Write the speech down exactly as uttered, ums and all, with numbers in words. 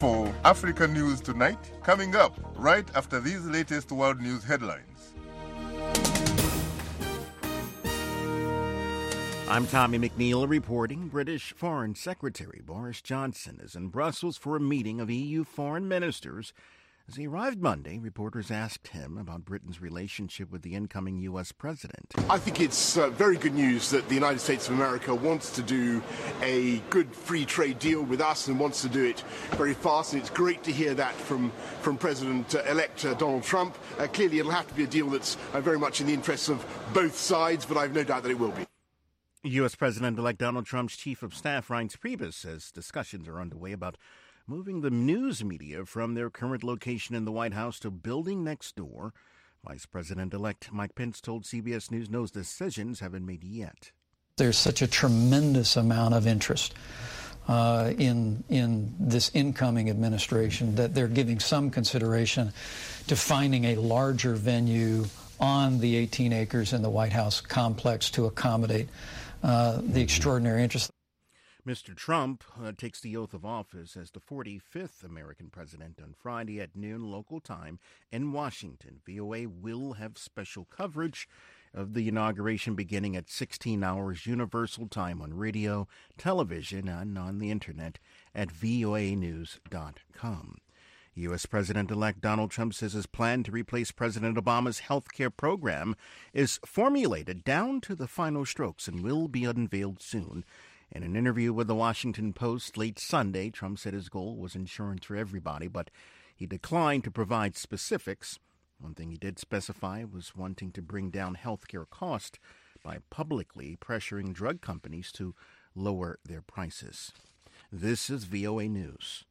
For Africa News Tonight, coming up right after these latest world news headlines. I'm Tommy McNeil reporting. British Foreign Secretary Boris Johnson is in Brussels for a meeting of E U foreign ministers. As he arrived Monday, reporters asked him about Britain's relationship with the incoming U S president. I think it's uh, very good news that the United States of America wants to do a good free trade deal with us and wants to do it very fast. And it's great to hear that from, from President-elect uh, Donald Trump. Uh, clearly, it'll have to be a deal that's uh, very much in the interests of both sides, but I have no doubt that it will be. U S. President-elect Donald Trump's chief of staff, Reince Priebus, says discussions are underway about moving the news media from their current location in the White House to a building next door. Vice President-elect Mike Pence told C B S News no decisions haven't been made yet. There's such a tremendous amount of interest uh, in in this incoming administration that they're giving some consideration to finding a larger venue on the eighteen acres in the White House complex to accommodate uh, the extraordinary interest. Mister Trump uh, takes the oath of office as the forty-fifth American president on Friday at noon local time in Washington. V O A will have special coverage of the inauguration beginning at sixteen hours Universal Time on radio, television, and on the Internet at V O A news dot com. U S. President-elect Donald Trump says his plan to replace President Obama's health care program is formulated down to the final strokes and will be unveiled soon. In an interview with the Washington Post late Sunday, Trump said his goal was insurance for everybody, but he declined to provide specifics. One thing he did specify was wanting to bring down health care costs by publicly pressuring drug companies to lower their prices. This is V O A News.